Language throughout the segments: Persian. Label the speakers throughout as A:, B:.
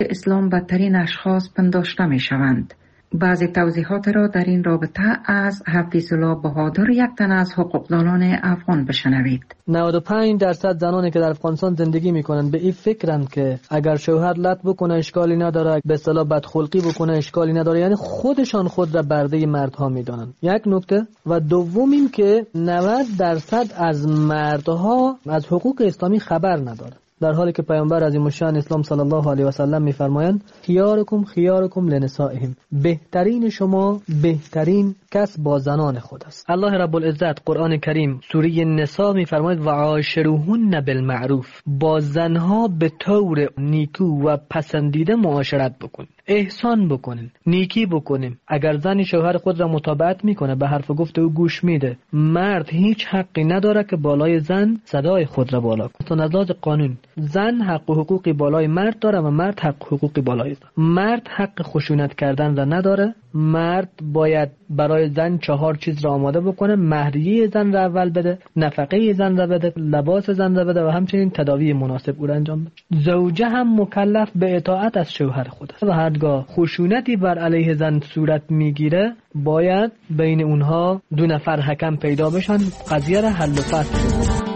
A: اسلام بدترین اشخاص پنداشته می شوند. بعضی توضیحات را در این رابطه از حفیظ الله بهادر، یک تن از حقوقدانان افغان، بشنوید.
B: 95% زنانی که در افغانستان زندگی میکنند به این فکرند که اگر شوهر لط بکنه اشکالی نداره، به اصطلاح بدخلقی بکنه اشکالی نداره، یعنی خودشان خود را برده مردها میدانند. یک نکته. و دوم این که 90% از مردها از حقوق اسلامی خبر ندارند، در حالی که پیامبر عظیم الشأن اسلام صلی الله علیه و سلم میفرمایند خیارکم لنسائهم، بهترین شما بهترین کس با زنان خود است. الله رب العزت قرآن کریم سوره نساء میفرماید و عاشروهن بالمعروف، با زنها به طور نیکو و پسندیده معاشرت بکنید، احسان بکنید، نیکی بکنید. اگر زن شوهر خود را مطابقت میکنه، به حرف گفت او گوش میده، مرد هیچ حقی نداره که بالای زن صدای خود را بالا کنه. از لحاظ قانون زن حق و حقوقی بالای مرد داره و مرد حق و حقوقی بالای زن. مرد حق خشونت کردن را نداره. مرد باید برای زن 4 چیز را آماده بکنه: مهریه زن را اول بده، نفقه زن را بده، لباس زن را بده و همچنین تداوی مناسب او را انجام بده. زوجه هم مکلف به اطاعت از شوهر خود است و هرگاه خشونتی بر علیه زن صورت میگیره، باید بین اونها 2 نفر حکم پیدا بشن، قضیه را حل و فصل کنن.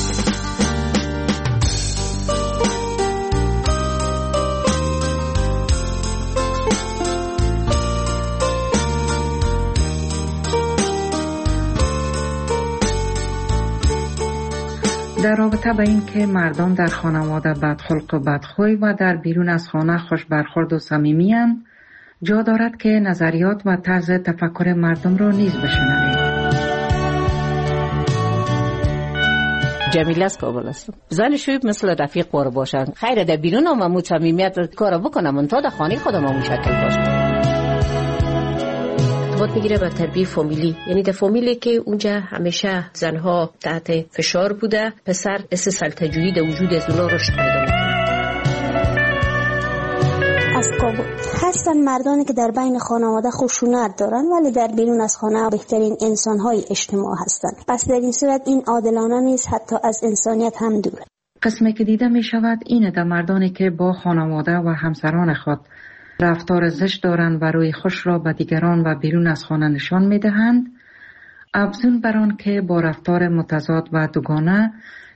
A: در رابطه با این که مردان در خانواده بدخلق و بدخوی و در بیرون از خانه خوش برخورد و صمیمی اند، جا دارد که نظریات و طرز تفکر مردم را نیز بشنوید.
C: جمیله از کابل هستم. زن شویب مثل رفیق بار باشن. خیره در بیرون هم صمیمیت کار بکنم، من تا در خانه خودم هم شکل باشم. ارتباط میگیره به تربیه فامیلی، یعنی در فامیلی که اونجا همیشه زنها تحت فشار بوده، پسر سلطه‌جویی در وجود از اونا رشد پیدا میکنه.
D: از کابل هستن مردانی که در بین خانواده خشونت دارن ولی در بیرون از خانه بهترین انسانهای اجتماع هستن. پس در این صورت این عادلانه نیست، حتی از انسانیت هم دوره.
A: قسمی که دیده می شود اینه در مردانی که با خانواده و همسران خود رفتار زشت دارند و روی خوش را به دیگران و بیرون از خانه نشان می دهند، افزون بر آن که با رفتار متضاد و دوگانه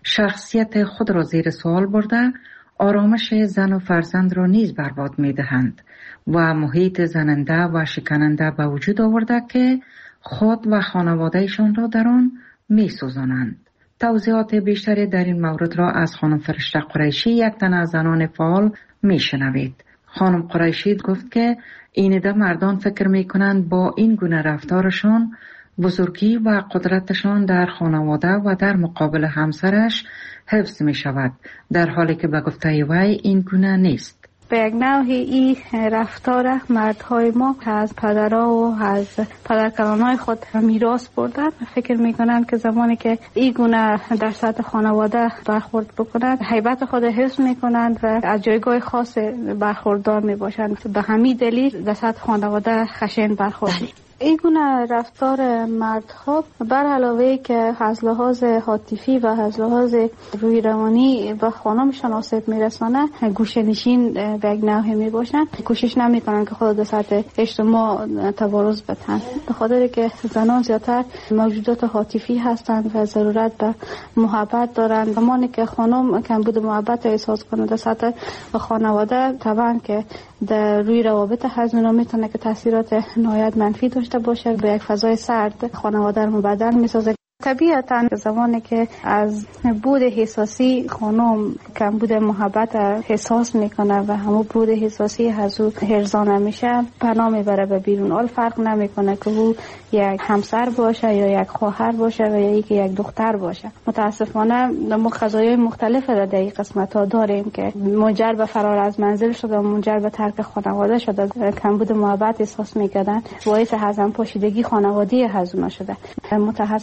A: شخصیت خود را زیر سوال برده، آرامش زن و فرزند را نیز برباد می دهند و محیط زننده و شکننده به وجود آورده که خود و خانوادهشان را در آن می سوزانند. توضیحات بیشتری در این مورد را از خانم فرشته قریشی، یک تن از زنان فعال، می شنوید. خانم قریشی گفت که اینده مردان فکر می کنند با این گونه رفتارشان بزرگی و قدرتشان در خانواده و در مقابل همسرش حفظ می شود، در حالی که به گفته وی این گونه نیست.
E: به یک نوعی این رفتار مردهای ما از پدرها و از پدرکلانهای خود میراث بردن. فکر میکنن که زمانی که این گونه در سطح خانواده برخورد بکنند، هیبت خود حفظ میکنند و از جایگاه خاص برخوردار میباشند. به همین دلیل در سطح خانواده خشن برخورد. این گونه رفتار مردها بر علاوه که از لحاظ عاطفی و از لحاظ روی روانی به خانمشان آسیب میرسانه، گوشه‌نشین به یک نوعی میباشن، کوشش نمیکنن که خود در سطح اجتماع تبارز بدن، به خاطر که زنان زیادتر موجودات عاطفی هستند و ضرورت به محبت دارند. زمانی که خانم کمبود محبت احساس کنه در سطح خانواده، طبعا که در روی روابط هزینه میتونه که تاثیرات نهایت منفی داشته باشه، به یک فضای سرد خانواده رو مبدل میسازه. طبیعتاً زمانی که از بود حساسی خانم کمبود محبت احساس میکنه و همون بود حساسی از او هرزانه میشه، پناه میبره به بیرون. حال فرق نمیکنه که او یک همسر باشه یا یک خواهر باشه و یا یک دختر باشه. متاسفانه ما قضایای مختلف را در این قسمت ها داریم که منجر به فرار از منزل شده، منجر به ترک خانواده شده، کمبود محبت احساس میکردن، باعث هضم پاشیدگی خانوادگی هزینه شده. متاسفانه در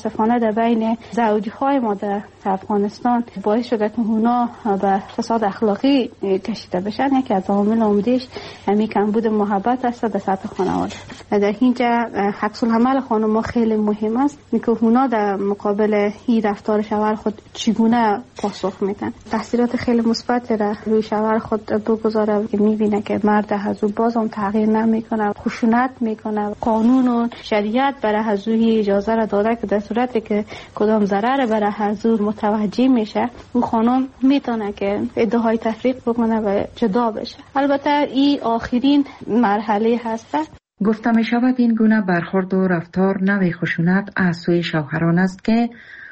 E: در بین زوجهای ما در افغانستان باعث شده که اونا به فساد اخلاقی کشیده بشن. یکی از عوامل عمده‌اش همین کمبود محبت است در سطح خانواده. در اینجا عکس العمل خانم‌ها خیلی مهم است، اینکه اونا در مقابل این رفتار شوهر خود چگونه پاسخ میدن. تاثیرات خیلی مثبت را روی شوهر خود بگذاره که میبینه که مرد از او باز هم تغییر نمیکنه، خشونت میکنه. قانون و شریعت برای از او اجازه را داده که در صورتی که کدام ضرر برای از او متوجه میشه، اون خانم میتونه که ادعای تفریق بکنه و جدا بشه. البته این آخرین مرحله هست.
A: گفته می شود این گونه برخورد و رفتار نوع خشونت از سوی شوهران است که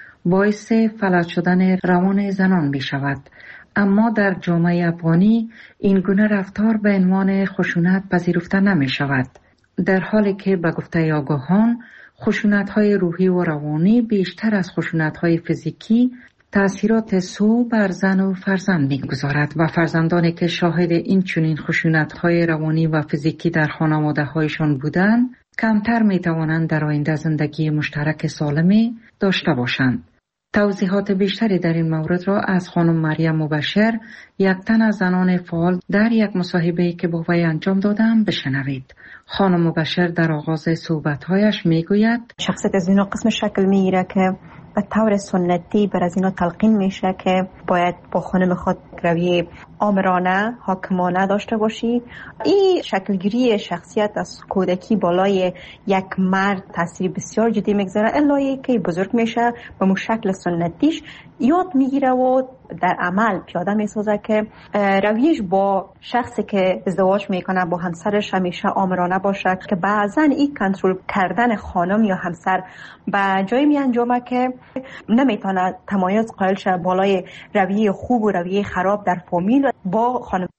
A: باعث فلج شدن روان زنان می شود. اما در جامعه افغانی این گونه رفتار به عنوان خشونت پذیرفته نمی شود، در حالی که به گفته آگاهان خشونت‌های روحی و روانی بیشتر از خشونت‌های فیزیکی تأثیرات سو بر زن و فرزند می‌گذارد و فرزندانی که شاهد این چنین خشونت‌های روانی و فیزیکی در خانواده‌هایشان بودند کمتر می‌توانند در آینده زندگی مشترک سالمی داشته باشند. توضیحات بیشتری در این مورد را از خانم مریم مبشر، یک تن از زنان فعال، در یک مصاحبه‌ای که با وی انجام دادم بشنوید. خانم مبشر در آغاز صحبت‌هایش می‌گوید
F: شخصیت از اینا قسم شکل می‌گیره که به طور سنتی بر از اینا تلقین میشه که باید با خانم خود رویه آمرانه، حاکمانه داشته باشی. این شکلگیری شخصیت از کودکی بالای یک مرد تاثیر بسیار جدی میگذاره، الایی که بزرگ میشه به مو شکل سنتیش یاد میگیره و در عمل پیاده میسازه که رویش با شخصی که ازدواج میکنه با همسرش همیشه آمرانه باشه، که بعضا این کنترل کردن خانم یا همسر به جایی می انجامه که نمیتونه تمایز قائل شه بالای رویه خوب و رویه خراب در فامیل با خانم.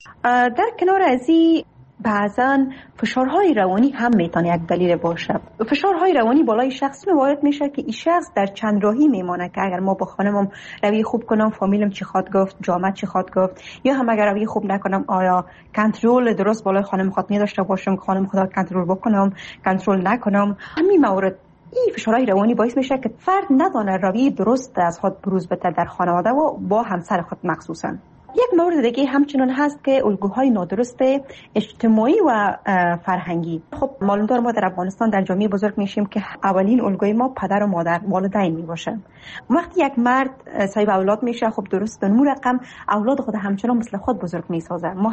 F: در کنار از این بعضا فشارهای روانی هم میتونه یک دلیل باشه. فشارهای روانی بالای شخص وارد میشه که این شخص در چند راهی میمانه که اگر ما با خانمم روی خوب کنم فامیلم چی خواد گفت، جامعه چی خواد گفت، یا هم اگر روی خوب نکنم آیا کنترل درست بالای خانم خود نداشته باشم که خانم خدا کنترل بکنم، کنترل نکنم. همین مورد این فشارهای روانی باعث میشه که فرد ندانه روی درست از خود بروز بده در خانواده و با همسر خود مخصوصا. یک مورد دیگه همچنان هست که الگوهای نادرست اجتماعی و فرهنگی. خب معلوم دار ما در افغانستان در جامعه بزرگ میشیم که اولین الگوی ما پدر و مادر، والدین میباشه. وقتی یک مرد صاحب اولاد میشه، خب درست اون رقم اولاد خود همچنان مثل خود بزرگ میسازه. ما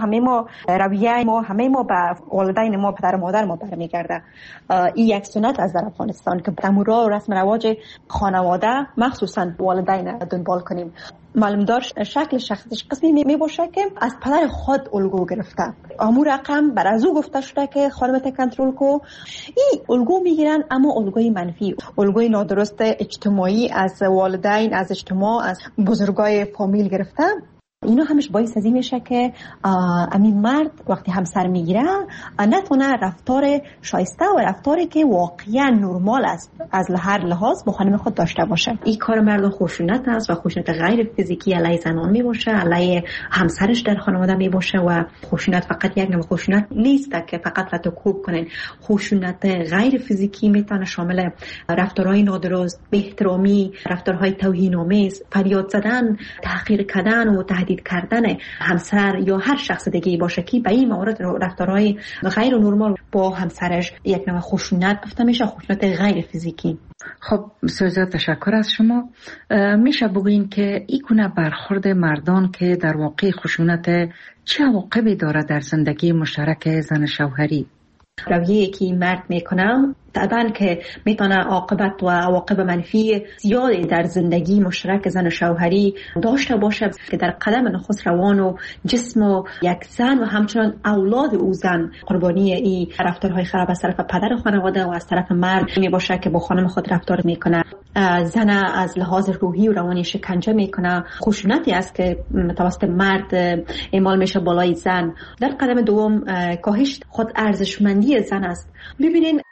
F: رویه ما همه ما به والدین ما، پدر و مادر ما برمیگرده. این یک سنت از در افغانستان که تمورا و رسم رواج خانواده مخصوصا والدین دنبال کنیم. معلوم دار شکل شخصیتش قسمی می باشه که از پدر خود الگو گرفته. امور رقم بر از او گفته شده که خانمت کنترل کو. این الگو میگیرن، اما الگوی منفی، الگوی نادرست اجتماعی از والدین، از اجتماع، از بزرگای فامیل گرفته. اینا همش باعث از این میشه که امین مرد وقتی همسر میگیره نتونه رفتار شایسته و رفتاری که واقعا نرمال است از هر لحاظ با خانم خود داشته باشه. این کار مردان خشونت است و خشونت غیر فیزیکی علیه زنان میباشه، علیه همسرش در خانواده میباشه. و خشونت فقط یک نوع خشونت نیست که فقط رتکوب کنین. خشونت غیر فیزیکی میتونه شامل رفتارهای نادرست، بی‌احترامی، رفتارهای توهین‌آمیز، فریاد زدن، تحقیر کردن و تهدید کردن همسر یا هر شخص دیگه باشه که به این موارد رفتارهای غیر نرمال با همسرش یک نوع خشونت گفته میشه، خشونت غیر فیزیکی.
A: خب بسیار تشکر از شما. میشه بگوین که این گونه برخورد مردان که در واقع خشونت چه عواقبی داره در زندگی مشترک زن شوهری؟
F: رویه‌ای که مرد میکنه طبعا که میتونه عاقبت و عواقب منفی زیادی در زندگی مشترک زن و شوهری داشته باشه که در قدم نخست روان و جسم و یک زن و همچنان اولاد او زن قربانی این رفتارهای خراب از طرف پدر خانواده و از طرف مرد می باشه که با خانم خود رفتار میکنه. زن از لحاظ روحی و روانی شکنجه میکنه. خشونتی است که توسط مرد اعمال میشه بالای زن. در قدم دوم کاهش خود ارزشمندی زن است. ببینین وقت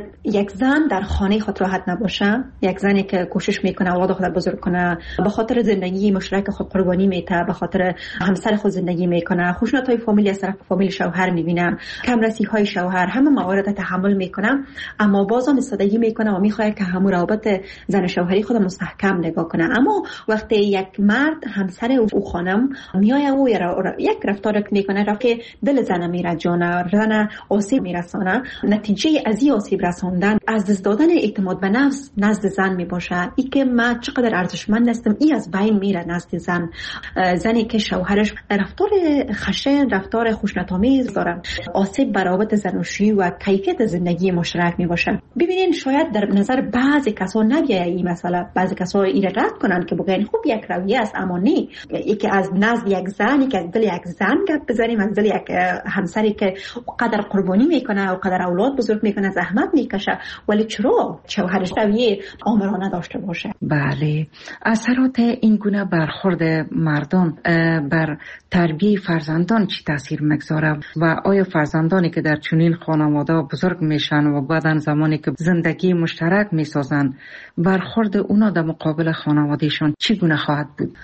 F: یک زن در خانه خود راحت نباشه، یک زنی که کوشش میکنه اولاد خود بزرگ کنه، به خاطر زندگی مشترک خود قربانی میده، به خاطر همسر خود زندگی میکنه، خشونت‌های فامیلی از طرف فامیل شوهر میبینه، کمرسی‌های شوهر، همه موارد تحمل میکنه، اما بازم ایستادگی میکنه و میخواد که همون روابط زن شوهری خود مستحکم نگاه کنه. اما وقتی یک مرد همسر او خانم میایه و یک رفتار میکنه که دل زن میره جانه، زن آسیب میرسانه، نتیجه از این آسیب رساندن از دست دادن اعتماد به نفس نزد زن میباشه. ای که من چقدر ارزشمند هستم ای از بین میره نزد زن. زنی که شوهرش رفتار خشن، رفتار خشونت‌آمیز داره، آسیب بر روابط زناشویی و کیفیت زندگی مشترک میباشه. ببینین شاید در نظر بعضی کسا نبیه این مسئله، بعضی کسا این رد کنن که بگن خوب یک رویه است، اما نه. یکی از نزد یک زن، که از دل یک زن گپ بزنیم، از دل یک همسری که قدر قربانی میکنه و قدر اولاد بزرگ میکنه، زحمت میکشه، ولی چرا شوهرش رویه آمرانه داشته باشه؟
A: بله. اثرات این گونه برخورد مردان بر تربیت فرزندان چی تاثیر میگذاره و آیا فرزندانی که در چنین خانواده بزرگ میشن و بعدن زمانی که زندگی مشترک میسازن برخورد اونا در مقابل خانوادهشان چی گونه خواهد بود؟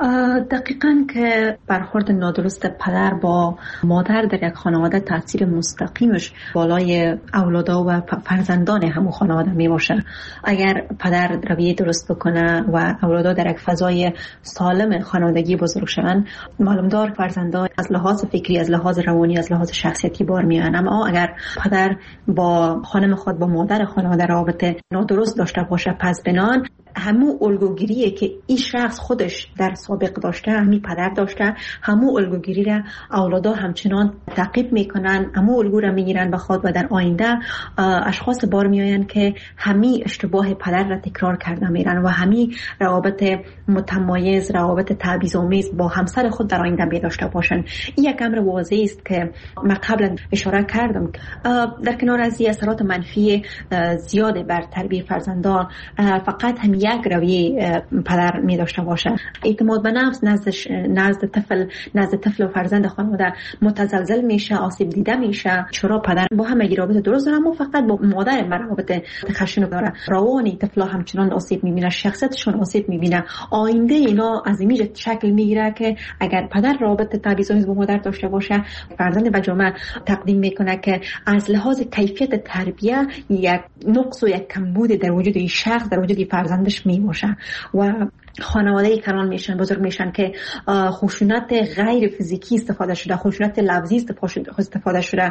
F: دقیقاً که برخورد نادرست پدر با مادر در یک خانواده تاثیر مستقیمش بالای اولادا و فرزندان همون خانواده می باشه. اگر پدر رویه درست بکنه و اولادا در یک فضای سالم خانوادگی بزرگ شوند، معلومدار فرزندان از لحاظ فکری، از لحاظ روانی، از لحاظ شخصیتی بار میان. اما اگر پدر با خانم خود، با مادر خانواده رابطه نادرست داشته باشه، پس بنان همون الگوگیریه که این شخص خودش در سابق داشته، همین پدر داشته، همون الگوگیری را اولادا همچنان تعقیب میکنن، همون الگو را میگیرن به خود و در آینده اشخاص بار میآیند که همین اشتباه پدر را تکرار کرده میرن و همین روابط متمایز، روابط تبعیض‌آمیز با همسر خود در آینده می داشته باشن. این یک امر واضح است که من قبلا اشاره کردم. در کنار از این اثرات منفی زیاد بر تربیت فرزندان، فقط هم یک رویه پدر می داشته باشه. اعتماد به نفس نزد طفل و فرزند خانواده متزلزل میشه، آسیب دیده میشه. چرا پدر با همه رابطه درست داره اما فقط با مادر رابطه خشن داره. روانی طفلا همچنان آسیب میبینه، شخصیتشون آسیب میبینه. آینده اینا از این شکل میگیره که اگر پدر رابطه تبعیض‌آمیز با مادر داشته باشه، فرزند به جامعه تقدیم میکنه که از لحاظ کیفیت تربیه یک نقص و یک کمبود در وجود این شخص، در وجود این فرزندش میباشه و خانواده کلان میشن، بزرگ میشن که خشونت غیر فیزیکی استفاده شده، خشونت لفظی استفاده شده،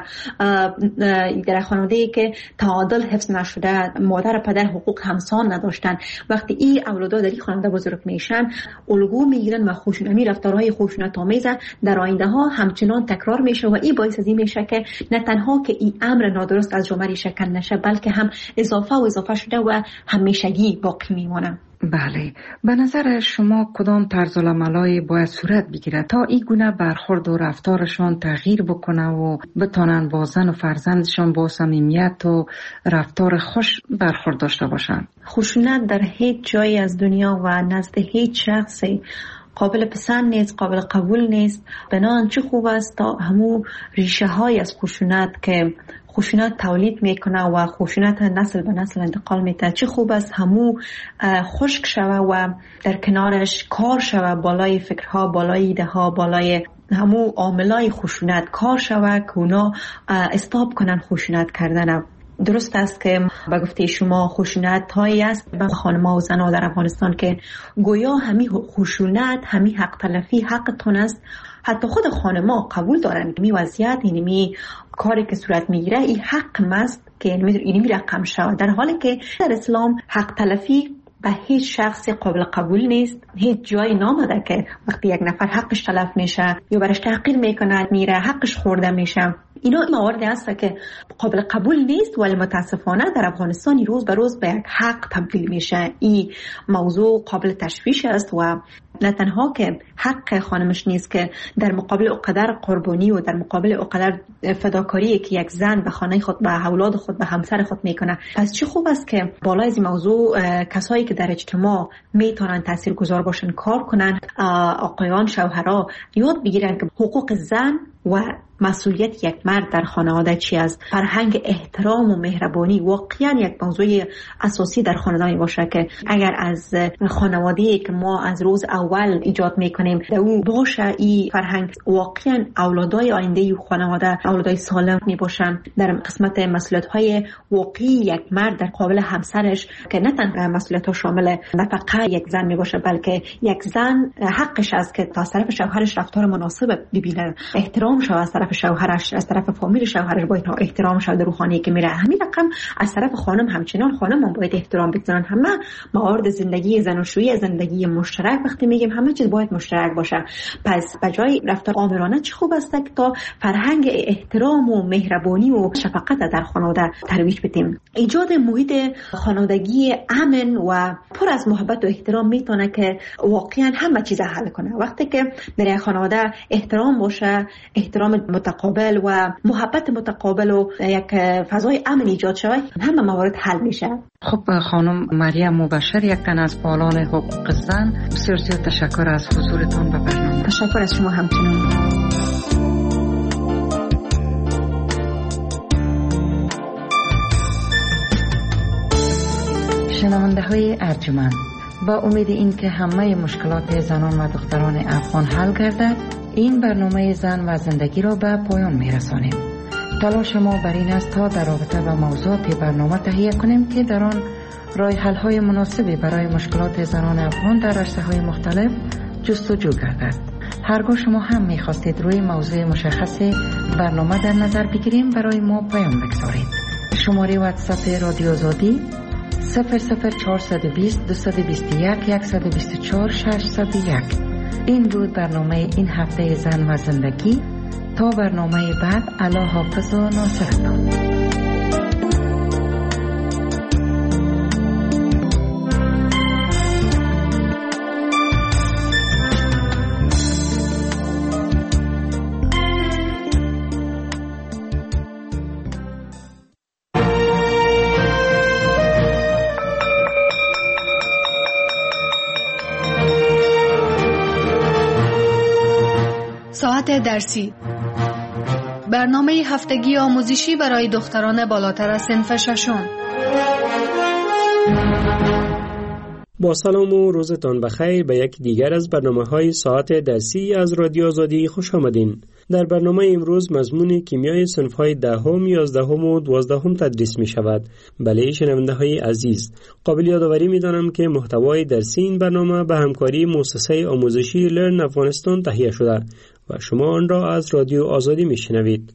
F: در خانواده‌ای که تعادل حفظ نشده، مادر و پدر حقوق همسان نداشتن. وقتی این اولادا در این خانواده بزرگ میشن، الگو میگیرن و رفتارهای خشونت آمیز در آینده ها همچنان تکرار میشه و این باعث از این میشه که نه تنها که این امر نادرست از جامعه شکل نشه، بلکه هم اضافه شده و همیشگی باقی میمونه.
A: بله. به نظر شما کدام طرز العملای باید صورت بگیره تا این گونه برخورد و رفتارشان تغییر بکنه و بتانن با زن و فرزندشان با صمیمیت و رفتار خوش برخورد داشته باشن؟
F: خشونت در هیچ جایی از دنیا و نزد هیچ شخصی قابل پسند نیست، قابل قبول نیست. بنان چه خوب است تا همون ریشه های از خشونت که خشونت تولید میکنه و خشونت نسل به نسل انتقال میده، چه خوب است همو خشک شوه و در کنارش کار شوه، بالای فکرها، بالای ایده ها، بالای همو عاملای خشونت کار شوه که اونا استاپ کنن خشونت کردن. درست است که به گفته شما خشونت هایی است به خانم‌ها و زن‌ها در افغانستان که گویا همین خشونت، همین حق تلفی حقتون است. حتی خود خانم‌ها قبول دارن که می وضعیت اینمی کاری که صورت میگیره این حق است که اینمی رقم شود، در حالی که در اسلام حق تلفی به هیچ شخص قابل قبول نیست. هیچ جایی نامده که وقتی یک نفر حقش تلف میشه یا برش تحقیر میکنه، میره حقش خورده میشه. اینا مواردی هست که قابل قبول نیست، ولی متاسفانه در افغانستان روز به روز به یک حق تبدیل میشه. این موضوع قابل تشویش است و نه تنها که حق خانمش نیست که در مقابل اقدر قربانی و در مقابل اقدر فداکاری که یک زن به خانه خود، به اولاد خود، به همسر خود میکنه. پس چه خوب است که بالای این موضوع کسایی که در اجتماع میتونن تاثیرگذار باشن کار کنن. آقایان، شوهرها یاد بگیرن که حقوق زن و مسئولیت یک مرد در خانواده چی است. فرهنگ احترام و مهربانی واقعا یک موضوع اساسی در خانواده می باشه که اگر از خانواده‌ای که ما از روز اول ایجاد میکنیم در اون باشه این فرهنگ، واقعا اولادای آینده خانواده اولادای سالم می باشن. در قسمت مسئولیت‌های واقعی یک مرد در قابل همسرش که نه تنها مسئولیت‌ها شامل نفقه یک زن می باشه، بلکه یک زن حقش است که تا طرف شوهرش رفتار مناسب ببینه، احترام شود از طرف شوهرش، از طرف فامیل شوهرش باید احترام شود روحانی که میره. همین رقم از طرف خانم همچنان خانم هم باید احترام بگذارن. همه موارد زندگی زناشویی، زندگی مشترک وقتی میگیم همه چیز باید مشترک باشه. پس بجای رفتار آمرانه چه خوب است که تا فرهنگ احترام و مهربانی و شفقت در خانواده ترویج بدیم. ایجاد محیط خانوادگی امن و پر از محبت و احترام میتونه که واقعا همه چیز حل کنه. وقتی که در خانواده احترام باشه، احترام متقابل و محبت متقابل و یک فضای امن ایجاد شود، همه موارد حل میشه.
A: خب خانم مریم مبشر، یک تن از پالان حقوق زن، بسیار زیاد تشکر از حضورتان به برنامه.
F: تشکر از شما همچنین.
A: شنونده های ارجمند، با امید این که همه مشکلات زنان و دختران افغان حل گردد، این برنامه زن و زندگی را به پایان می رسانیم. تلاش ما بر این است تا در رابطه با موضوعات برنامه تهیه کنیم که در آن راه حل های مناسبی برای مشکلات زنان افغان در عرصه‌های مختلف جستجو گردد. هرگاه شما هم می خواستید روی موضوع مشخص برنامه در نظر بگیریم، برای ما پیام بگذارید. شماره واتساپ رادیو آزادی 00420 221 124 601. این بود برنامه این هفته زن و زندگی. تا برنامه بعد، الله حافظ و ناصرتان.
G: ساعت درسی، برنامه هفتگی آموزشی برای دختران بالاتر از صنف ششم.
H: با سلام و روزتان بخیر به یک دیگر از برنامه‌های ساعت درسی از رادیو آزادی خوش آمدین. در برنامه امروز مضمون کیمیای صنف‌های 10، 11 و 12 تدریس می شود. بله شنونده‌های عزیز، قابل یادآوری می‌دانم که محتوای درسی این برنامه به همکاری مؤسسه آموزشی لرن افغانستان تهیه شده و شما آن را از رادیو آزادی می‌شنوید.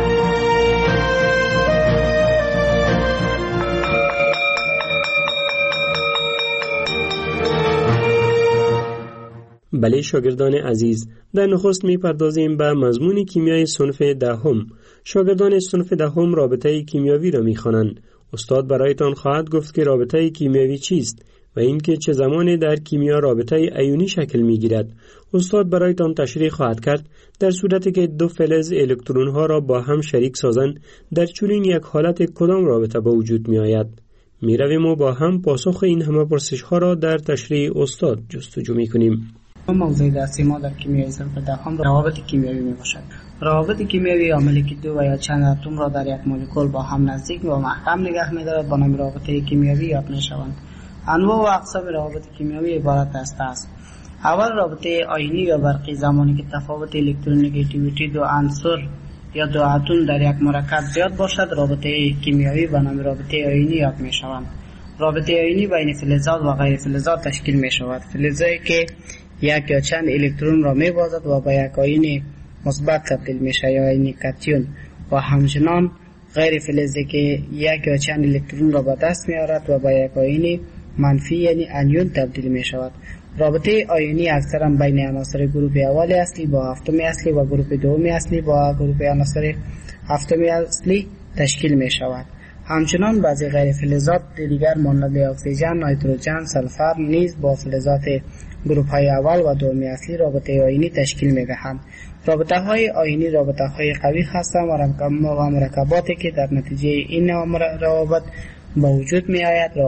H: بله شاگردان عزیز، در نخست می‌پردازیم به مضمون کیمیای صنف 10. شاگردان صنف 10 رابطه کیمیاوی را می‌خوانند. استاد برایتان خواهد گفت که رابطه کیمیاوی چیست و اینکه چه زمانی در کیمیا رابطه ایونی شکل می‌گیرد. استاد برایتان تشریح خواهد کرد در صورتی که دو فلز الکترون‌ها را با هم شریک سازند، در چنین یک حالت کدام رابطه به وجود می‌آید. می‌رویم و با هم پاسخ این همه پرسش‌ها را در تشریح استاد جستجو می‌کنیم.
I: موضوع درسی ما در کیمیای صنف 10 روابط کیمیایی میباشد. روابط کیمیایی عاملی که دو و یا چند اتم را در یک مولکول با هم نزدیک و محکم نگه می‌دارد با نام رابطه کیمیایی یاد می‌شوند. انواع و اقسام روابط کیمیایی عبارت است. اول رابطه آیونی یا برقی، زمانی که تفاوت الکترونگیتیویتی دو عنصر یا دو اتم در یک مرکب زیاد باشد، رابطه کیمیایی به نام رابطه آیونی یاد می‌شوند. رابطه آیونی بین فلزات و غیر فلزات تشکیل می‌شود. فلزی که یک یا چند الکترون را می‌بازد و به یک آیون مثبت تبدیل میشه یا آیون کاتیون، و همچنان غیر فلزی که یک یا چند الکترون را به دست می‌آورد و به یک آیون منفی یعنی انیون تبدیل می‌شود. رابطه آیونی اکثرا بین عناصر گروه اول اصلی با هفتم اصلی و گروه دوم اصلی با گروه عناصر هفتم اصلی تشکیل می‌شود. همچنان بعضی غیر فلزات دیگر مانند اکسیژن، نیتروژن، سلفر نیز با فلزات گروه های اول و دومی اصلی رابطه آیینی تشکیل می دهند. رابطه های آیینی رابطه های قوی هستند و مرکباتی که در نتیجه این روابط به وجود می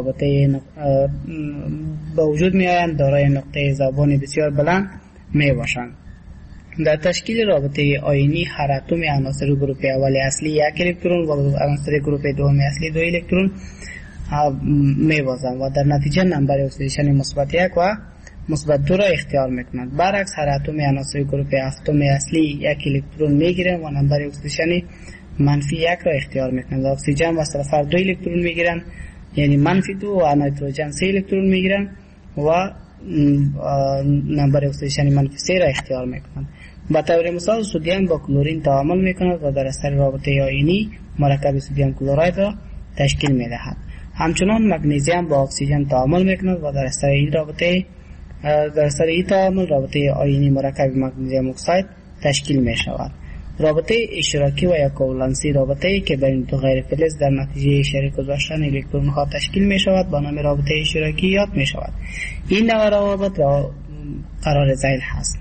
I: آیند دارای نقطه ذوبان بسیار بلند می باشند. در تشکیل رابطه آیینی هر اتم عناصر گروه اول اصلی 1 الکترون و عناصر گروه دوم اصلی 2 الکترون می بازند و در نتیجه نمبر اکسیدیشن مثبت 1 و مثبت 2 را اختیار میکنند. برعکس هر اتم عناصر گروه هفتم اصلی 1 الکترون میگیرند و نمبر اکسیدیشن منفی 1 را اختیار میکنند. اکسیژن و سلفر 2 الکترون میگیرند، یعنی منفی 2 و نیتروژن 3 الکترون میگیرند و نمبر اکسیدیشن منفی 3 را اختیار میکنند. به طور مثال سدیم با کلورین تعامل میکند و در اثر رابطه آیینی مرکب سدیم کلراید را تشکیل میدهد. همچنان مگنیزیم با اکسیژن تعامل میکند و در اثر این تعامل رابطه آیینی مرکب مگنیزیم اکساید تشکیل می شود. رابطه اشتراکی و یا کوولنسی رابطه‌ای که بین دو غیر فلز در نتیجه شریک گذاشتن الکترون ها تشکیل می شود با نام رابطه اشتراکی یاد می شود. این نوع روابط را قرار ذیل هست.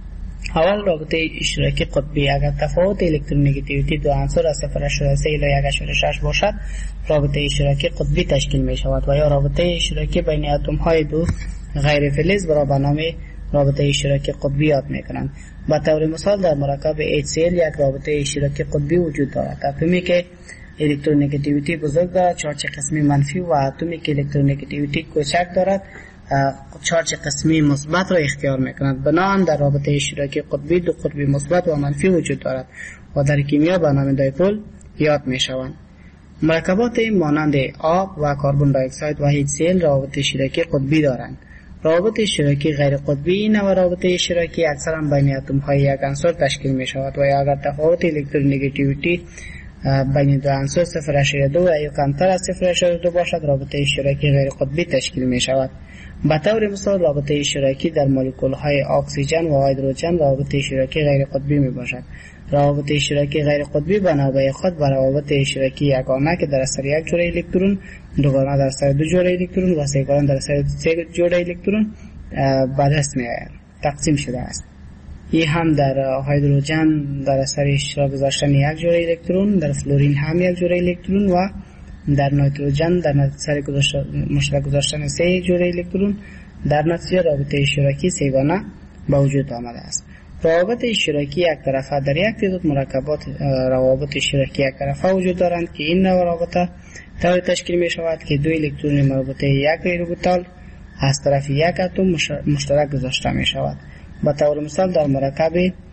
I: اول رابطه اشتراکی قطبی، اگر تفاوت الکترونگیتیویتی دو عنصر از 0.3 الی 1.6 باشد رابطه اشتراکی قطبی تشکیل می شود و یا رابطه اشتراکی بین اتم های دو غیر فلز را به نام رابطه اشتراکی قطبی یاد می کنند. به طور مثال در مرکب HCl یک رابطه اشتراکی قطبی وجود دارد. اتمی که الکترونگیتیویتی بزرگ دارد چارج قسمی منفی و اتمی که الکترونگیتیویتی کوچک دارد چارج قسمی مثبت را اختیار میکنند. بنابراین در رابطه اشتراکی قطبی دو قطبی مثبت و منفی وجود دارد و در کیمیا به نام دایپول یاد میشوند. مرکبات مانند آب و کربن دی اکساید و HCl روابط اشتراکی قطبی دارند. روابط اشتراکی غیر قطبی و روابط اشتراکی اکثرا بین اتم های یک عنصر تشکیل می شود و اگر تفاوت الکترونگیتیویتی بین دو عنصر 0.2 و یا کمتر از 0.2 باشد رابطه اشتراکی غیر قطبی تشکیل می شود. به طور مثال رابطه اشتراکی در مولکول های اکسیژن و هیدروژن رابطه اشتراکی غیر قطبی می باشد. روابط اشتراکی غیر قطبی به نوبه خود به روابط اشتراکی یگانه که در اثر یک جوره الکترون، دوگانه در اثر دو جوره الکترون و سه‌گانه در اثر سه جوره الکترون به دست می‌آیند تقسیم شده است. این هم در هیدروژن در اثر اشتراک گذاشتن یک جوره الکترون، در فلورین هم یک جوره الکترون و در نیتروژن در اثر مشترک گذاشتن سه جوره الکترون در نتیجه رابطه اشتراکی سه‌گانه به وجود آمده است. روابط اشتراکی یک طرفه در یک تعداد مرکبات روابط اشتراکی یک طرفه وجود دارند که این نوع رابطه طوری تشکیل می شود که دو الکترون مربوطه یک اوربیتال از طرف یک اتم مشترک گذاشته می شود. به طور مثال در مرکب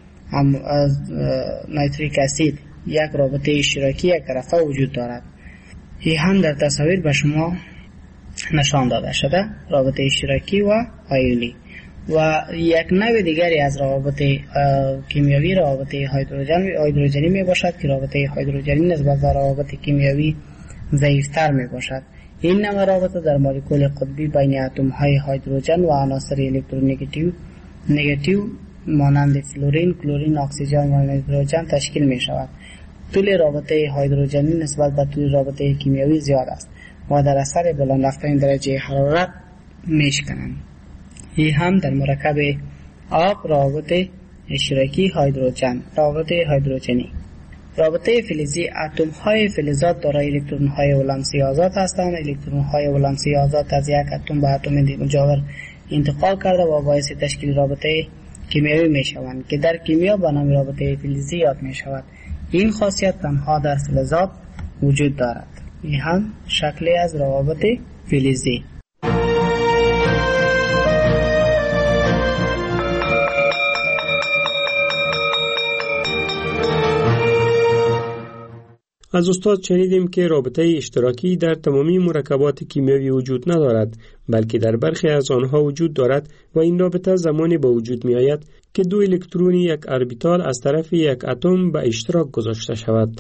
I: نیتریک اسید یک رابطه اشتراکی یک طرفه وجود دارد. این هم در تصاویر به شما نشان داده شده، رابطه اشتراکی و آیونی. و یک نوع دیگری از روابط کیمیایی روابط هیدروژنی می باشد که رابطه هیدروژنی نسبت به روابط کیمیایی ضعیفتر می باشد. این نوع رابطه در مولکول قطبی بین اتم های هیدروژن و عناصر الکترونگیتیو مانند فلورین، کلورین، اکسیژن و نیتروژن تشکیل می شود. طول رابطه هیدروژنی نسبت به طول رابطه کیمیایی زیاد است و در اثر بلند رفتن درجه حرارت می شکنند. این هم در مرکب آب روابط اشتراکی هیدروژن. روابط هیدروژنی رابطه فلزی اتم های فلزات دارای الکترون های ولانسی آزاد هستند. الکترون های ولانسی آزاد از یک اتم به اتم مجاور انتقال کرده و باعث تشکیل رابطه کیمیایی می شوند که در کیمیا به نام رابطه فلزی یاد می شود. این خاصیت تنها در فلزات وجود دارد. این هم شکلی از روابط فلزی.
H: از استاد شنیدیم که رابطه اشتراکی در تمامی مرکبات کیمیایی وجود ندارد، بلکه در برخی از آنها وجود دارد و این رابطه زمانی به وجود می آید که دو الکترون یک اربیتال از طرف یک اتم به اشتراک گذاشته شود.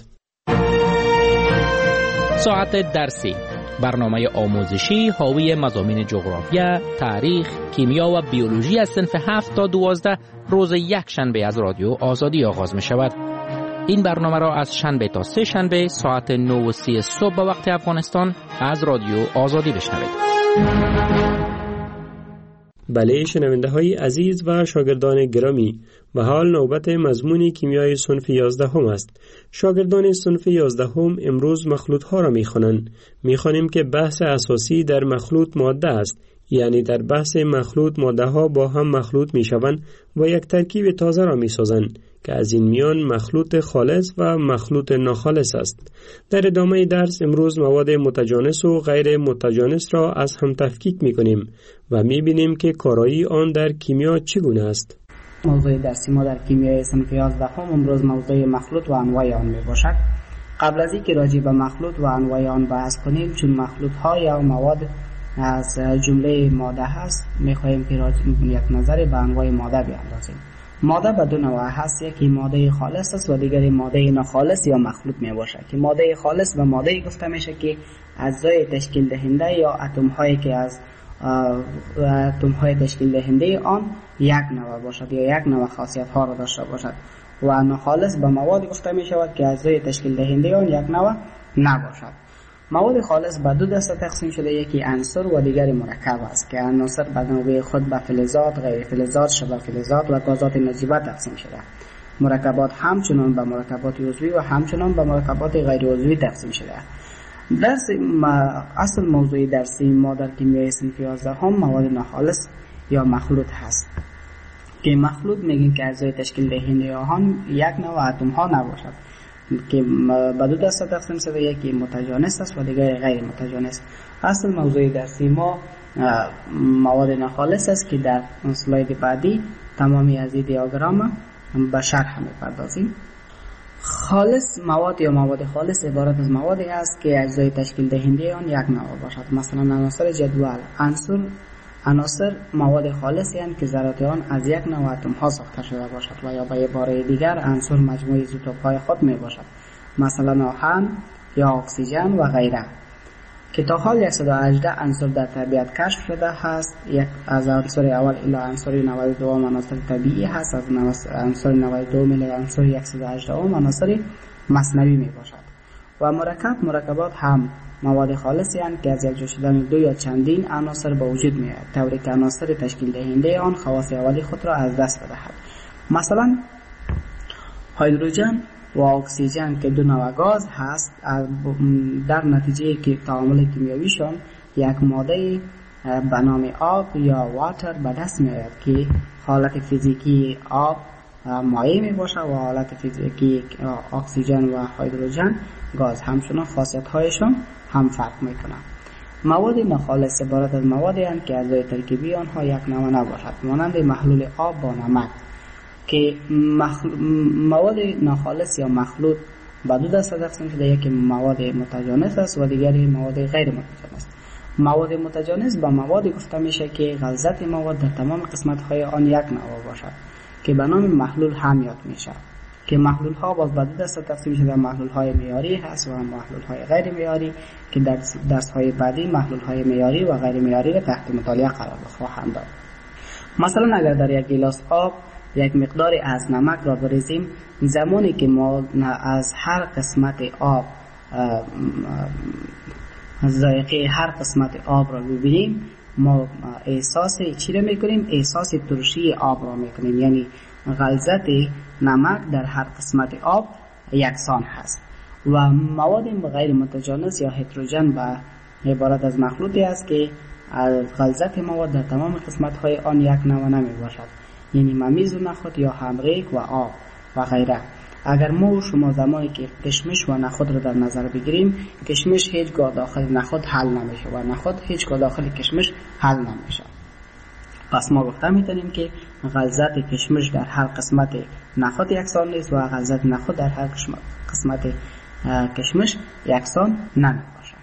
J: ساعت درسی، برنامه آموزشی حاوی مضامین جغرافیا، تاریخ، کیمیا و بیولوژی از صنف 7 تا 12 روز یک شنبه از رادیو آزادی آغاز می شود. این برنامه را از شنبه تا سه شنبه ساعت 9:30 صبح به وقت افغانستان از رادیو آزادی بشنوید.
H: بله شنونده های عزیز و شاگردان گرامی، و حال نوبت مضمون کیمیای صنف 11 است. شاگردان صنف 11 امروز مخلوط ها را می خوانیم که بحث اساسی در مخلوط ماده است، یعنی در بحث مخلوط ماده ها با هم مخلوط می شوند و یک ترکیب تازه را می سازند که از این میان مخلوط خالص و مخلوط ناخالص است. در ادامه درس امروز مواد متجانس و غیر متجانس را از هم تفکیک می کنیم و می بینیم که کارایی آن در کیمیا چگونه است.
I: موضوع درسی ما در کیمیای صنف 11 امروز موضوع مخلوط و انواع آن می باشد. قبل از اینکه راجع به مخلوط و انواع آن بحث کنیم، چون مخلوط ها یا مواد از جمله ماده هست، می خواهیم که یک نظر به انواع ماده بیاندازیم. ماده به دو نوع هست، یکی ماده خالص است و دیگری ماده ناخالص یا مخلوط می باشد. که ماده خالص به ماده گفته میشه که اجزای تشکیل دهنده یا اتم هایی که از اتم های تشکیل دهنده آن یک نوع باشد یا یک نوع خاصیت ها را داشته باشد، و ناخالص به مواد گفته می شود که اجزای تشکیل دهنده آن یک نوع نباشد. مواد خالص به دو دسته تقسیم شده، یکی عنصر و دیگری مرکب است که عناصر به نوبه خود به فلزات، غیر فلزات، شبه فلزات و گازات نجیبه تقسیم شده. مرکبات همچنان به مرکبات عضوی و همچنان به مرکبات غیر عضوی تقسیم شده. درس اصل موضوع درسی ما در کیمیای صنف 11 مواد ناخالص یا مخلوط هست که مخلوط میگیم که اجزای تشکیل دهنده آن یک نوع اتم ها نباشد، که به دو دسته تقسیم شده، یکی متجانس است و دیگری غیر متجانس. اصل موضوع درسی ما مواد ناخالص است که در اسلاید بعدی تمامی از این دیاگرام به شرح می‌پردازیم. خالص مواد یا مواد خالص عبارت از موادی است که اجزای تشکیل دهنده آن یک نوع باشد. مثلا عناصر جدول، عناصر مواد خالصی هستند که ذرات آن از یک نوع اتم ها ساخته شده باشد، و یا به عباره دیگر عنصر مجموعه ایزوتوپ های خود می باشد، مثلا آهن یا اکسیژن و غیره، که تا حال 118 عنصر در طبیعت کشف شده هست. یک از عنصر اول الی عنصر 92 عناصر طبیعی هست، از عنصر 92 الی عنصر 118 عناصر مصنوعی می باشد. و مرکبات هم مواد خالصی هستند که از یکجا شدن دو یا چندین عناصر به وجود می آید، طوری که عناصر تشکیل دهنده آن خواص اولی خود را از دست بدهد. مثلا هیدروژن و اکسیژن که دو نوع گاز هست، در نتیجه که تعامل کیمیاییشان یک ماده به نام آب یا واتر به دست می آید که حالت فیزیکی آب مایع می باشد و حالت فیزیکی اکسیژن و هیدروژن گاز. همچنان خاصیت هایشان هم فرق می کنند. مواد ناخالص عبارت از موادی هستند که اجزای ترکیبی آنها یک نوع نباشد، مانند محلول آب با نمک. که مواد ناخالص یا مخلوط به دو دسته تقسیم شده، یکی مواد متجانس است و دیگری مواد غیر متجانس. مواد متجانس با مواد گفته میشه که غلظت مواد در تمام قسمت های آن یک نوع باشد، که به نام محلول هم یاد میشه. که محلول ها باز به دو دسته تقسیم شده، محلول های معیاری هست و محلول های غیر معیاری، که در درس های بعدی محلول های معیاری و غیر معیاری را تحت مطالعه قرار خواهم داد. مثلا اگر در یک گیلاس آب یک مقداری از نمک را بریزیم، زمانی که ما از هر قسمت آب ذائقه هر قسمت آب را ببینیم، ما احساس چی را میکنیم؟ احساس ترشی آب را میکنیم، یعنی غلظت نمک در هر قسمت آب یکسان هست. و مواد غیر متجانس یا هتروژن به عبارت از مخلوطی است که غلظت مواد در تمام قسمت های آن یک نوع نمی باشد، یعنی ممیز و نخود یا همریک و آب و غیره. اگر ما و شما زمانی که کشمش و نخود را در نظر بگیریم، کشمش هیچگاه داخل نخود حل نمیشه و نخود هیچگاه داخل کشمش حل نمیشه. پس ما گفته میتونیم که غلظت کشمش در هر قسمت نخود یکسان نیست و غلظت نخود در هر قسمت کشمش یکسان نمیباشد.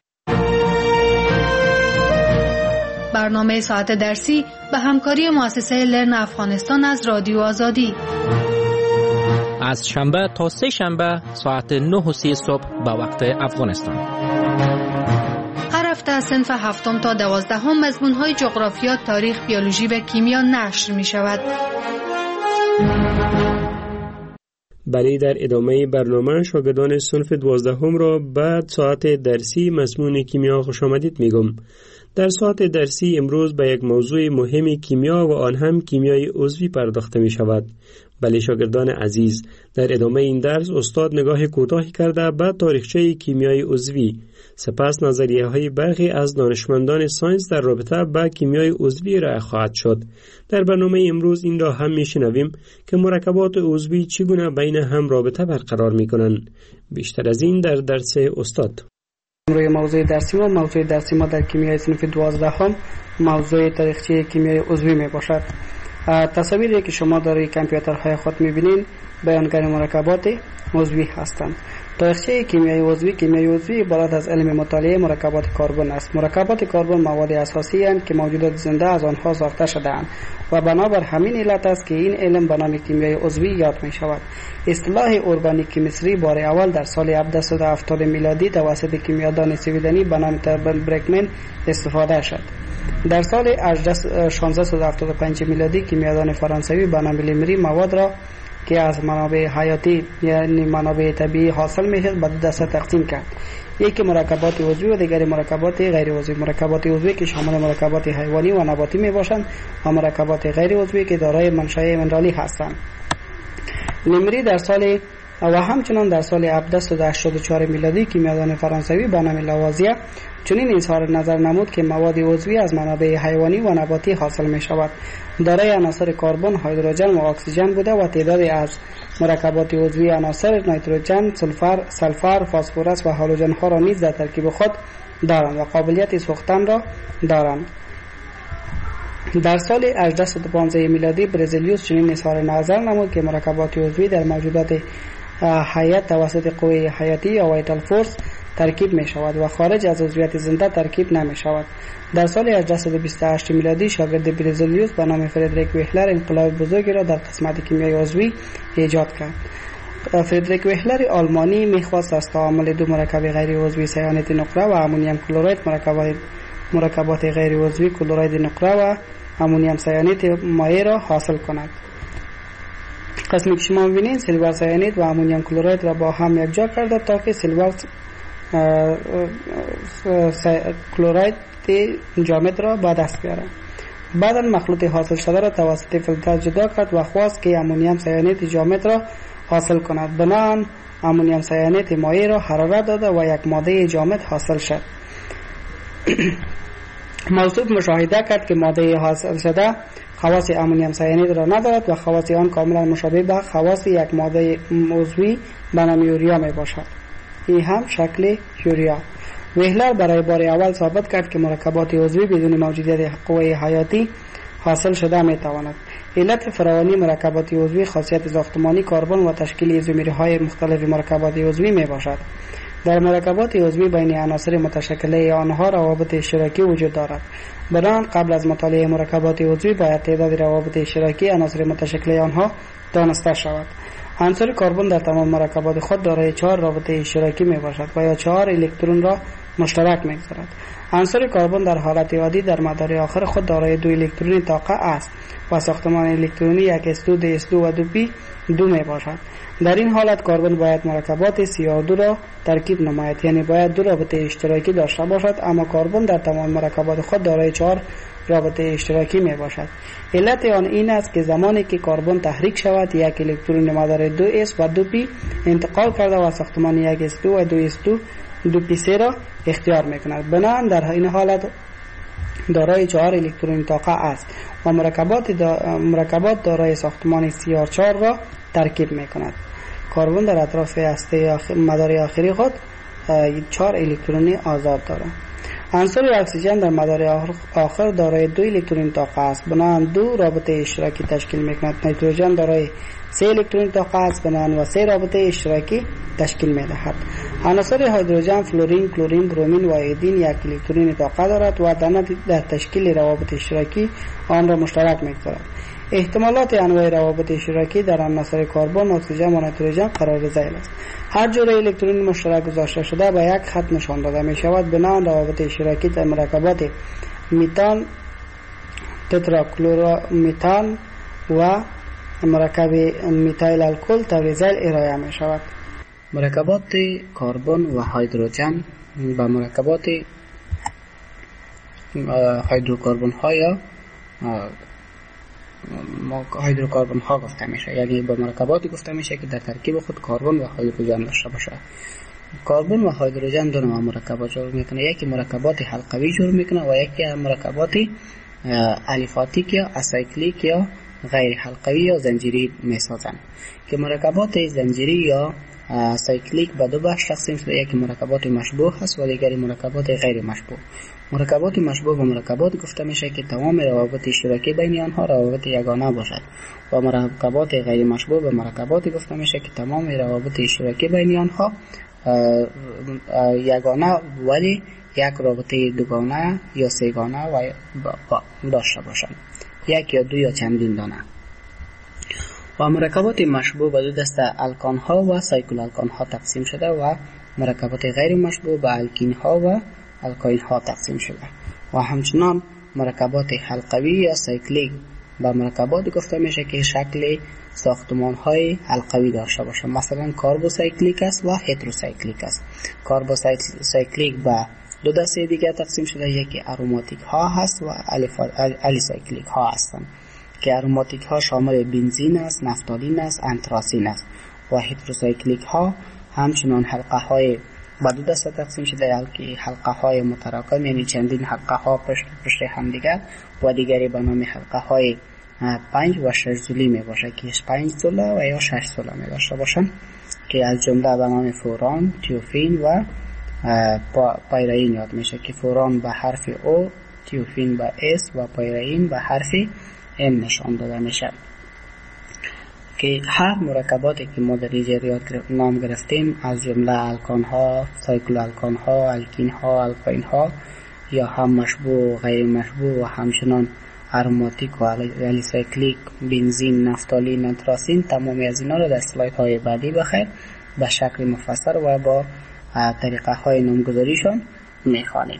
G: برنامه ساعت درسی به همکاری مؤسسه لرن افغانستان از رادیو آزادی
J: از شنبه تا سه شنبه ساعت 9:30 صبح به وقت افغانستان.
G: هر هفته از صنف 7 تا 12 مضمون‌های جغرافیا، تاریخ، بیولوژی و کیمیا نشر می‌شود.
H: بله، در ادامه برنامه شاگردان صنف 12 را بعد ساعت درسی مضمون کیمیا خوش آمدید میگم. در ساعت درسی امروز به یک موضوع مهم کیمیا و آن هم کیمیای عضوی پرداخته می شود. بله شاگردان عزیز، در ادامه این درس استاد نگاه کوتاهی کرده به تاریخچه کیمیای عضوی، سپس نظریه های برخی از دانشمندان ساینس در رابطه با کیمیای عضوی را خواهد شد. در برنامه امروز این را هم میشنویم که مرکبات عضوی چگونه بین هم رابطه برقرار میکنند. بیشتر از این در درس استاد.
I: روی موضوع درسی ما در کیمیای صنف 12 هم موضوع تاریخچه کیمیای عضوی می باشد. تصاویری که شما در کامپیوترهای خود می‌بینید بیانگر مرکبات عضوی هستند. تاریخچه کیمیای عضوی عبارت از علم مطالعه مرکبات کربن است. مرکبات کربن مواد اساسی اند که موجودات زنده از آنها ساخته شده‌اند و بنابر همین علت است که این علم به نام کیمیای عضوی یاد می شود. اصطلاح ارگانیک مصری بار اول در سال 1770 میلادی توسط کیمیادان سویدنی به نام تربن برکمن استفاده شد. در سال 1675 میلادی کیمیادان فرانسوی به نام لیمری مواد را که از منابع حیاتی یعنی منابع طبیعی حاصل می‌شد به دو دسته تقسیم کرد. یکی مرکبات عضوی و دیگری مرکبات غیر عضوی. مرکبات عضوی که شامل مرکبات حیوانی و نباتی میباشند و مرکبات غیر عضوی که دارای منشأ منرالی هستند. لیمری در سال و همچنان در سال 1784 میلادی کیمیادان فرانسوی به نام لاوازیه چنین اظهار نظر نمود که مواد عضوی از منابع حیوانی و نباتی حاصل می شود. دارای عناصر کربن، هیدروژن و اکسیژن بوده و تعدادی از مرکبات عضوی عناصر نیتروژن، سلفر، فسفرس و هالوژن ها را نیز در ترکیب خود دارند و قابلیت سوختن را دارند. در سال 1815 میلادی برزیلیوس چنین اظهار نظر نمود که مرکبات عضوی در موجودات حیات توسط قوه حیاتی یا وایتال فورس ترکیب می شود و خارج از عضویت زنده ترکیب نمی شود. در سال 1828 میلادی شاگرد برزیلیوس به نام فردریک ویهلر انقلاب بزرگی را در قسمت کیمیای عضوی ایجاد کرد. فردریک ویهلر آلمانی می‌خواست از تعامل دو مرکب غیر عضوی سیانت نقره و امونیم کلراید مرکبات غیر عضوی کلراید نقره و امونیم سیانت مایع را حاصل کند. قسمی که شما می‌بینید سیلور سیانید و امونیم کلراید را با هم یکجا کرده تا که سیلور کلراید جامد را به دست بیارد. بعدا مخلوط حاصل شده را توسط فیلتر جدا کرد و خواست که امونیم سیانید جامد را حاصل کند. بنابراین امونیم سیانید مایع را حرارت داده و یک ماده جامد حاصل شد. موصوف مشاهده کرد که ماده حاصل شده خواص امونیم سیانید را ندارد و خواص آن کاملا مشابه به خواص یک ماده عضوی به نام یوریا می باشد. این هم شکل یوریا. ویهلر برای بار اول ثابت کرد که مرکبات عضوی بدون موجودیت قوه حیاتی حاصل شده می تواند. علت فراوانی مرکبات عضوی خاصیت ساختمانی کربن و تشکیل ایزومرهای مختلف مرکبات عضوی می باشد. در مرکبات عضوی بین عناصر متشکله آنها روابط اشتراکی وجود دارد. بنابراین قبل از مطالعه مرکبات عضوی باید تعداد روابط اشتراکی عناصر متشکله آنها دانسته شود. عنصر کربن در تمام مرکبات خود دارای 4 رابطه اشتراکی می باشد و یا 4 الکترون را مشترک می گذارد. عنصر کربن در حالت عادی در مدار آخر خود دارای 2 الکترون طاقه است و ساختمان الکترونی 1s2 2s2 و 2p 2 می باشد. در این حالت کربن باید مرکبات CH2 را ترکیب نماید، یعنی باید 2 رابطه اشتراکی داشته باشد، اما کربن در تمام مرکبات خود دارای 4 رابطه اشتراکی می باشد. علت آن این است که زمانی که کربن تحریک شود یک الکترون مدار 2s و 2p انتقال کرده و ساختمان 1s2 و 2s2 2p3 را اختیار می کند. بنابراین در این حالت دارای 4 الکترون طاقه است و مرکبات دارای ساختمان CR4 را ترکیب می کند. کربن در اطراف هسته مدار آخری خود 4 الکترون آزاد دارد. عنصر اکسیژن در مدار آخر دارای 2 الکترون طاقه است، بنابراین 2 رابطه اشتراکی تشکیل می کند. نیتروژن دارای 3 الکترون طاقه است، بنابراین و 3 رابطه اشتراکی تشکیل می دهد. عناصر هیدروژن، فلورین، کلورین، برومین و ایودین 1 الکترون طاقه دارد و در تشکیل روابط اشتراکی آن را مشترک می گذارد. احتمالات انواع روابط اشتراکی در عناصر کربن، اکسیژن و نیتروژن قرار ذیل است. هر جور الکترون مشترک گذاشته شده به یک خط نشان داده می شود. بنابراین روابط اشتراکی در مرکبات میتان، تتراکلورمیتان و مرکب میتایل الکل تویزل ارائه می شود. مرکبات کربن و هیدروژن با مرکبات هیدروکربن ها یا هیدروکربن ها گفته میشه، یعنی با مرکباتی گفته میشه که در ترکیب خود کربن و هیدروژن داشته باشه. کربن و هیدروژن دو نوع مرکبات جور میکنه، یکی مرکبات حلقوی جور میکنه و یکی مرکبات الیفاتیک یا اسایکلیک یا غیر حلقوی یا زنجیری میسازن. که مرکبات زنجیری یا سایکلیک به دو بخش تقسیم شده، یکی مرکبات مشبوه هست و دیگری مرکبات غیر مشبوه. مرکبات مشبوه و مرکبات گفته میشه که تمام روابط اشتراکی بین آنها روابط یگانه باشد و مرکبات غیر مشبوه به مرکبات گفته میشه که تمام روابط اشتراکی بین آنها یگانه ولی یک رابطه دوگانه یا سه‌گانه و داشته باشند، یک یا دو یا چندین دانه. و مرکبات مشبوه به دو دسته الکان ها و سایکل الکان ها تقسیم شده و مرکبات غیر مشبوه به الکین ها و الکاین ها تقسیم شده. و همچنان مرکبات حلقوی یا سایکلیک به مرکبات گفته میشه که شکل ساختمان های حلقوی داشته باشه، مثلا کاربوسایکلیک است و هتروسایکلیک است. کاربوسایکلیک به دو دسته دیگه تقسیم شده، یکی اروماتیک ها هست و الیسایکلیک ها هستند که اروماتیک ها شامل بنزین است، نفتالین است، انتراسین است. و هتروسایکلیک ها همچنان حلقه های به دو دسته تقسیم شده، که حلقه های متراکم یعنی چندین حلقه ها پشت هم دیگر و دیگری به نام حلقه های 5 و 6 زولی می باشه که 5 زوله و یا 6 زوله می داشته باشن، که از جمله به نام فوران، تیوفین و پایرین یاد میشه که فوران به حرف او، تیوفین به اس و پایرین به حرف ام نشان داده میشه. که هر مرکباتی که ما در اینجا نام گرفتیم از جمله الکان ها، سایکل الکان ها، الکین ها، الکاین ها یا هم مشبوه و غیر مشبوه و همچنان اروماتیک و الیسایکلیک، بنزین، نفتالین، انتراسین، تمامی از اینا رو در سلاید های بعدی بخیر به شکل مفصل و با طریقه های نامگذاریشان میخوانیم.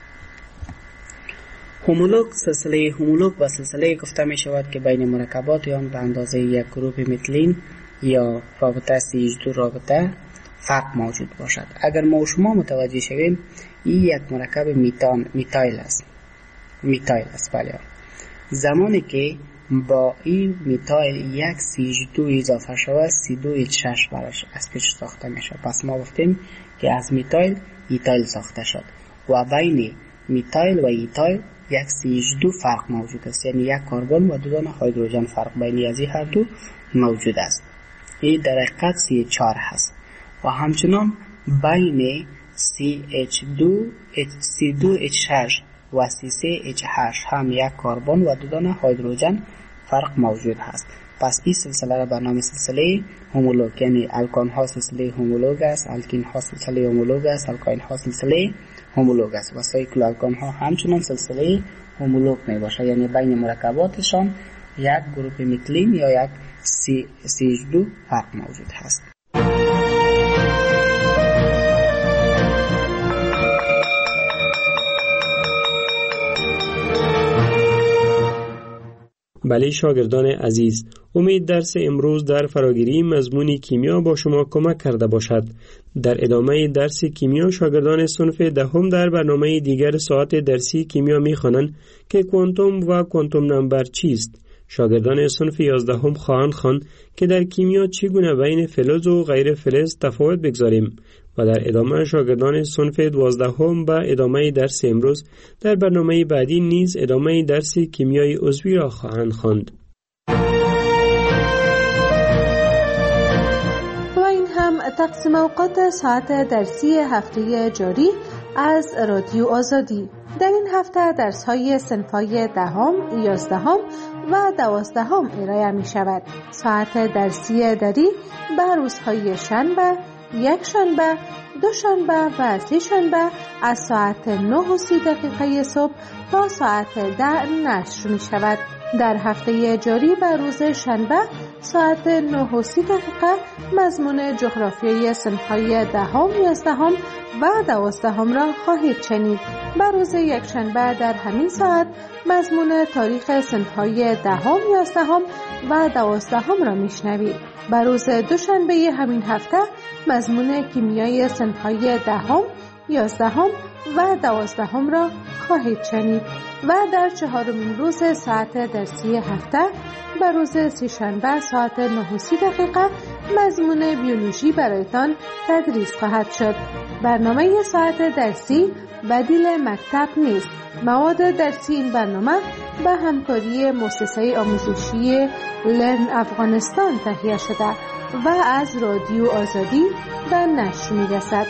I: هومولوگ، سلسله هومولوگ و سلسله گفته می شود که بین مرکبات آن به اندازه یک گروپ متلین یا رابطه CH2 رابطه فرق موجود باشد. اگر ما و شما متوجه شویم این یک مرکب میتایل است. بله. زمانی که با این میتایل یک CH2 اضافه شود C2H6 براش از پیش ساخته میشه. پس ما گفتیم که از میتایل ایتایل ساخته شد و بین میتایل و ایتایل یک CH2 فرق موجود است، یعنی یک کربن و دو دانه هیدروژن فرق بین از این هر دو موجود است. این در حقیقت CH4 هست. و همچنان بین C2H6 و C3H8 هم یک کربن و دو دانه هیدروژن فرق موجود هست. پس این سلسله را به نام سلسله هومولوگ، یعنی الکان ها سلسله هومولوگ است، الکین ها سلسله هومولوگ است، الکاین ها سلسله هومولوگ است و سایکل الکان ها همچنان سلسله هومولوگ می باشه، یعنی بین مرکباتشان یک گروپ میتلین یا یک CH2 فرق موجود هست.
H: بله شاگردان عزیز، امید درس امروز در فراگیری مضمون کیمیا با شما کمک کرده باشد. در ادامه درس کیمیا شاگردان صنف دهم در برنامه دیگر ساعت درسی کیمیا می‌خوانند که کوانتوم و کوانتوم نمبر چیست. شاگردان صنف 11 خواهند خواند که در کیمیا چگونه بین فلز و غیر فلز تفاوت بگذاریم و در ادامه شاگردان صنف 12 به ادامه درس امروز در برنامه بعدی نیز ادامه درس کیمیای عضوی را خواهند خواند.
K: و این هم تقسیم اوقات ساعت درسی هفته جاری از رادیو آزادی. در این هفته درس‌های صنف‌های 10، 11 و 12 ارائه می شود. ساعت درسی دری به روزهای شنبه، یک شنبه، دو شنبه و سه شنبه از ساعت 9:30 صبح تا ساعت 10 نشر می شود. در هفته جاری به روز شنبه ساعت 9:30 مضمون جغرافیایی صنف‌های 10ام، 11ام و 12ام را خواهید شنید. بر روز یکشنبه در همین ساعت مضمون تاریخ صنف‌های 10ام، 11ام و 12ام را میشنوید. بر روز دوشنبه همین هفته مضمون کیمیای صنف‌های 10ام، 11ام و 12ام را خواهید شنید و در 4مین روز ساعت درسی هفته بر روز سه‌شنبه ساعت 9:30 مضمون بیولوژی برایتان تدریس خواهد شد. برنامه ساعت درسی بدیل مکتب نیست. مواد درسی این برنامه به همکاری مؤسسه آموزشی لرن افغانستان تهیه شده و از رادیو آزادی به نشر می‌رسد.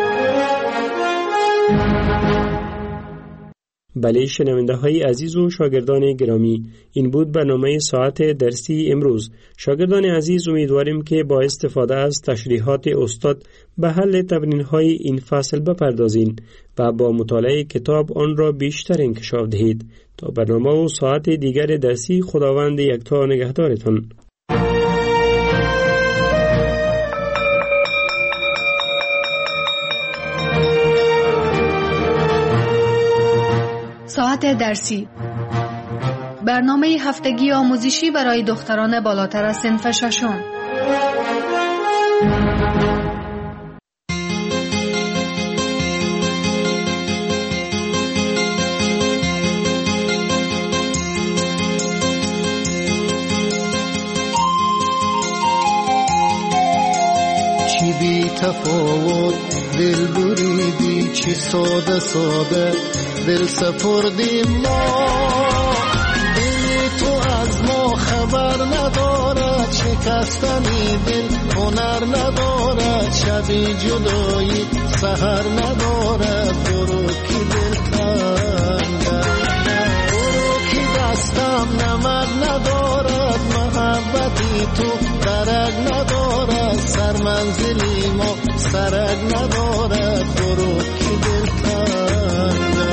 H: بله شنونده های عزیز و شاگردان گرامی، این بود برنامه ساعت درسی امروز. شاگردان عزیز، امیدواریم که با استفاده از تشریحات استاد به حل تمرین های این فصل بپردازین و با مطالعه کتاب آن را بیشتر انکشاف دهید. تا برنامه و ساعت دیگر درسی، خداوند یکتا نگهدارتان.
G: ساعت درسی، برنامه هفتگی آموزشی برای دختران بالاتر از صنف ششم.
L: چی بی تفاوت دل بریدی، چی ساده ساده دل سپردیم ما. دل تو از ما خبر ندارد، شکستنی دل هنر ندارد، شبی جدایی سحر ندارد. برو کی دل تنگم، برو کی دستم نمک ندارد، محبتی تو درک ندارد، سر منزلی ما سرک ندارد. برو کی دل تنگم.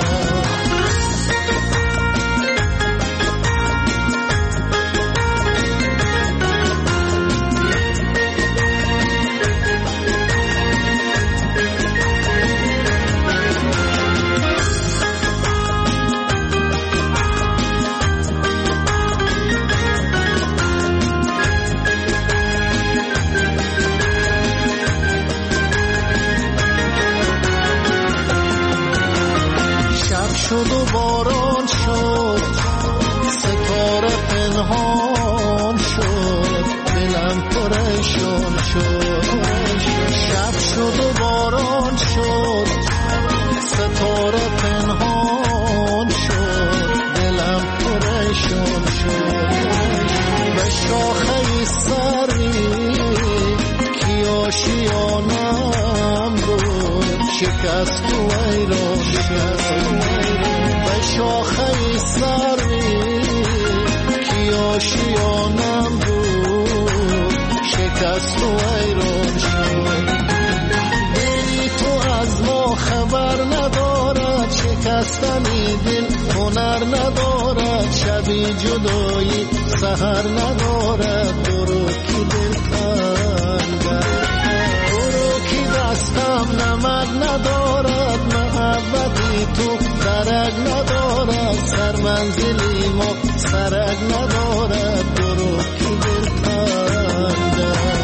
L: شد و باران شد، ستاره پنهان شد، دلم پریشان شد. شب شد و باران شد، ستاره پنهان شد، دلم پریشان شد. به شاخه سری کی آشیانم بود، شکست و ایران شد. به شاخه سری کی آشیانم بود، شکست و ایران شد. دلی تو از ما خبر ندارد، شکستنی دل هنر ندارد، شبی جدایی سحر ندارد. برو کی دل تنگم، برو کی دستم نمک ندارد، محبتی تو درک ندارد، سر منزلی ما سرک ندارد. برو کی دل تنگم.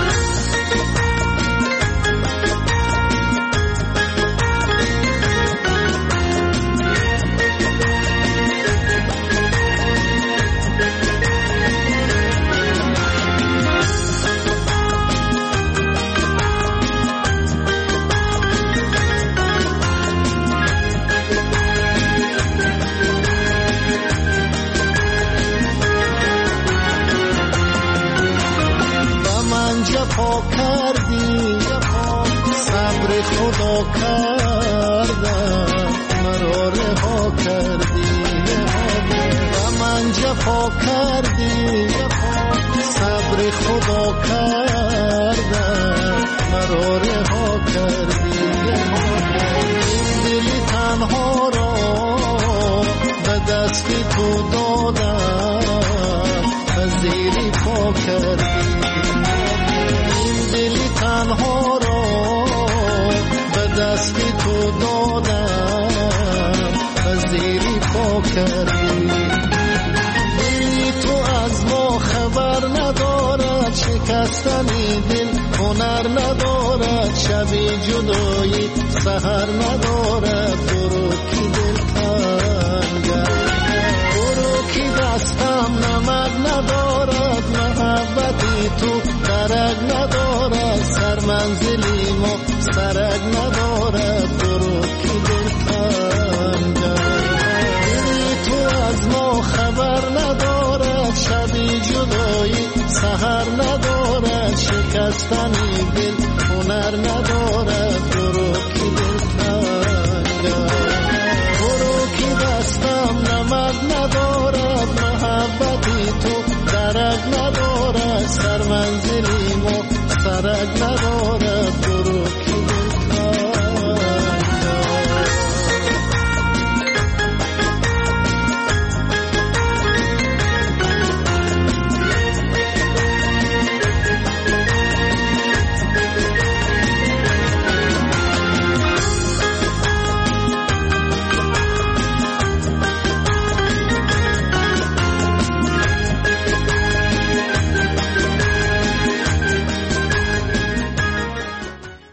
L: جفا کردی، صبر خدا کردم، مرا رها کردی. و من جفا کردی، صبر خدا کردم، مرا رها کردی. این دل تنها را به دست تو دادم، زیری پا کردی. کردی. دلی تو از ما خبر ندارد، شکستنی دل هنر ندارد، شبی جدایی سحر ندارد. برو کی دل تنگم، برو کی دستم نمک ندارد، محبتی تو درک ندارد، سر منزلی ما سرک ندارد. برو کی دل تنگم، دلی تو از ما خبر ندارد، شبی جدایی سحر ندارد، شکستنی دل هنر ندارد. برو کی دل تنگم، برو کی دستم نمک ندارد، محبتی تو درک ندارد، سر منزلی ما سرک